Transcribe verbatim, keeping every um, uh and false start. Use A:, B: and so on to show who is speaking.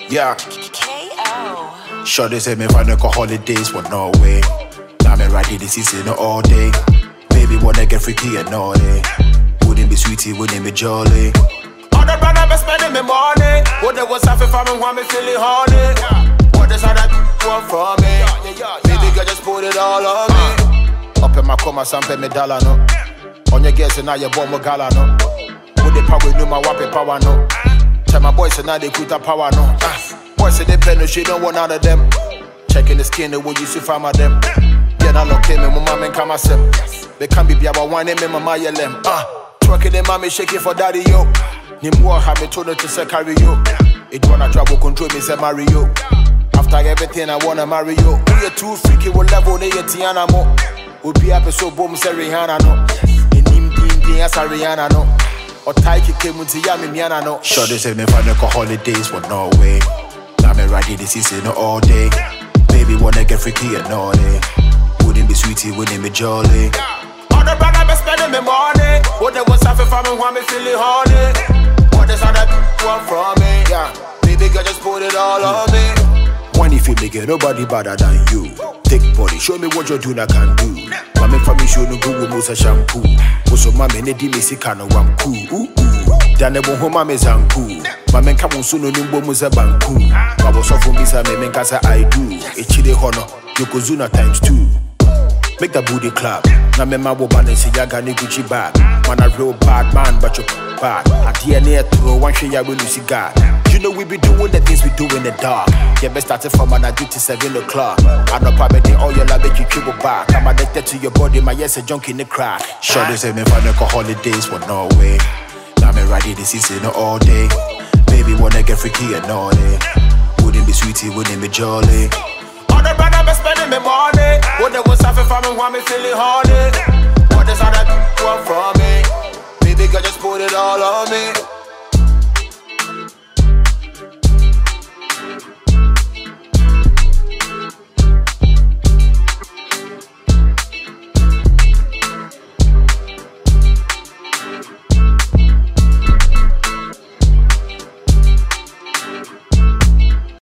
A: Yeah.
B: K O.
A: Sure they say me find a holidays for Norway. Now me ready this season all day. Baby wanna get freaky and naughty. Wouldn't be sweetie, wouldn't be jolly.
C: All the brother be spending me money. What they was half if I'm want me feeling horny. What this other want from me? Baby girl just put it all on me. Up in my coma, some pay me dollar no. On your guess and now you bomb a gala no. Would they power no my wappy power no. Tell my boys and now they put a power no. Boys say they pen no shit, don't want none of them. Checking the skin, the way you see from them. Yeah, now look him, my mom and come myself. They can't be biaba one name, my mama yellem. Ah, twerking the mommy shaking for daddy yo. Nimwa have me told her to say carry yo. It wanna trouble control me say marry yo. After everything I wanna marry yo. We are too freaky, we'll level they a Tiana mo. We'll be happy so boom say Rihanna no. In him ding ding as a Rihanna no. Or Taiki came to Yami Miana no.
A: Sure they say me find a holidays for Norway. Now me ready this season all day. Baby wanna get freaky and naughty. Wouldn't be sweetie, wouldn't be jolly.
C: All the brother be spending me money. What they was half if I'm want me feeling horny. What this other want from me? Yeah, baby girl just put it all on me.
A: When if you make it nobody better than you. Take body, show me what you're doing I can do. Mami for me show no go with most shampoo. Also mami ne di me sika no I'm cool. Ooh ooh. Dane bo home mami zanku. Mami come on soon no nimbo muza banku. Babo so for me say me men kasa I do. Echide hono, Yokozuna times two. Make the booty clap. Na me ma wo balance yaga ni Gucci bag. Man a real bad man, but you bad. At the end of throw one shit ya will lose God. You know we be doing the things we do in the dark. Yeah, best started from an addict to seven o'clock. I know probably all your love make you triple back. I'm addicted to your body, my yes a junk in the crack. Sure they say me find a holidays for Norway. Now me ready this season all day. Baby wanna get freaky and naughty. Wouldn't be sweetie, wouldn't be jolly.
C: All the brother be spending me money. What they was half if I'm want me feeling horny.